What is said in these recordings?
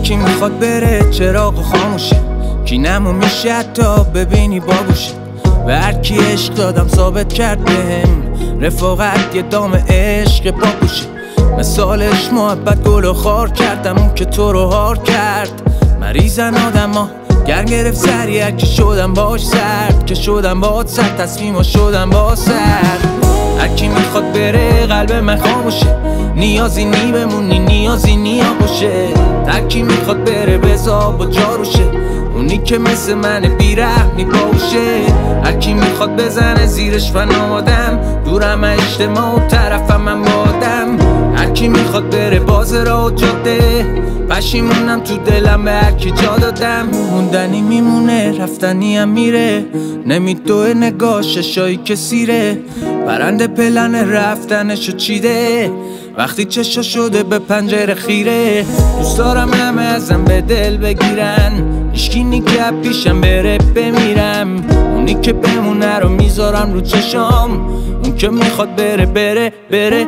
هرکی میخواد بره چراغ خاموشه، کی نمو میشه حتی ببینی باگوشه. و هرکی عشق دادم ثابت کرد بهم رفاقت یه دام عشق باگوشه. مثالش محبت گل و خار کردم اون که تو رو هار کرد. مریضن آدم ها گرم گرفت سریع که شدم باش سرد، که شدم باش سرد تصمیم ها شدم با سرد. هرکی میخواد بره قلب من خاموشه، نیازی نی بمونی نیازی نی آغوشه. هرکی میخواد بره بزا با جاروشه، اونی که مثل من بیرحمی باوشه. هرکی میخواد بزنه زیرش فنادم، دورم اجتماع و طرفم من بادم. هرکی میخواد بره باز را جاده، پشیمونم تو دلم به هرکی جا دادم. موندنی میمونه رفتنی هم میره، نمیدوه نگاه ششایی که سیره. پرنده پلن رفتنشو چیده وقتی چشا شده به پنجره خیره. دوست دارم همه ازم به دل بگیرن، هیچکی نیگه پیشم بره بمیرم. اونی که بمونه رو میذارم رو چشام، اون که میخواد بره بره بره.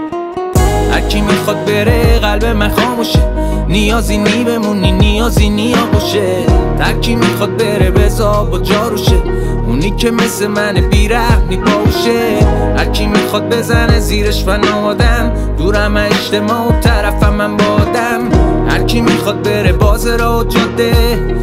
هرکی میخواد بره قلب من خاموشه، نیازی نی بمونی نیازی نی آغوشه. هرکی میخواد بره بزا با جاروشه، اونی که مثل من بیرحمی باوشه. هرکی میخواد بزنه زیرش فنادم، دورم اجتماع و طرفم من بادم. هرکی میخواد بره باز را جاده،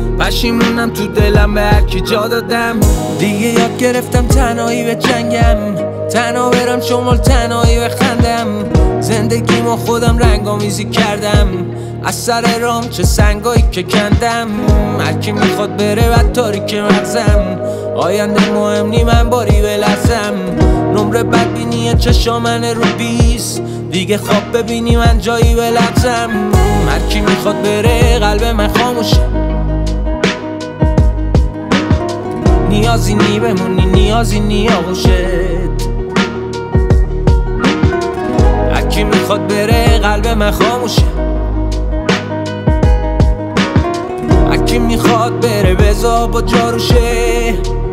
پشیمونم تو دلم به هرکی جا دادم. دیگه یاد گرفتم تنهایی به جنگم، تنها برم شمال تنهایی بخندم. زندگیمو خودم رنگامیزی کردم، از سر رام چه سنگایی که کندم. هرکی میخواد بره و تاریک مغزم، آینده مهم نی من باری بلرزم. نمره بدبینی چشا من رو 20 دیگه خواب ببینی من جایی بلرزم. هرکی میخواد بره قلب من خاموشه، نیازی نی بمونی نیازی نی آغوشت. هرکی میخواد بره قلب من خاموشه، هرکی میخواد بره بزا با جاروشه.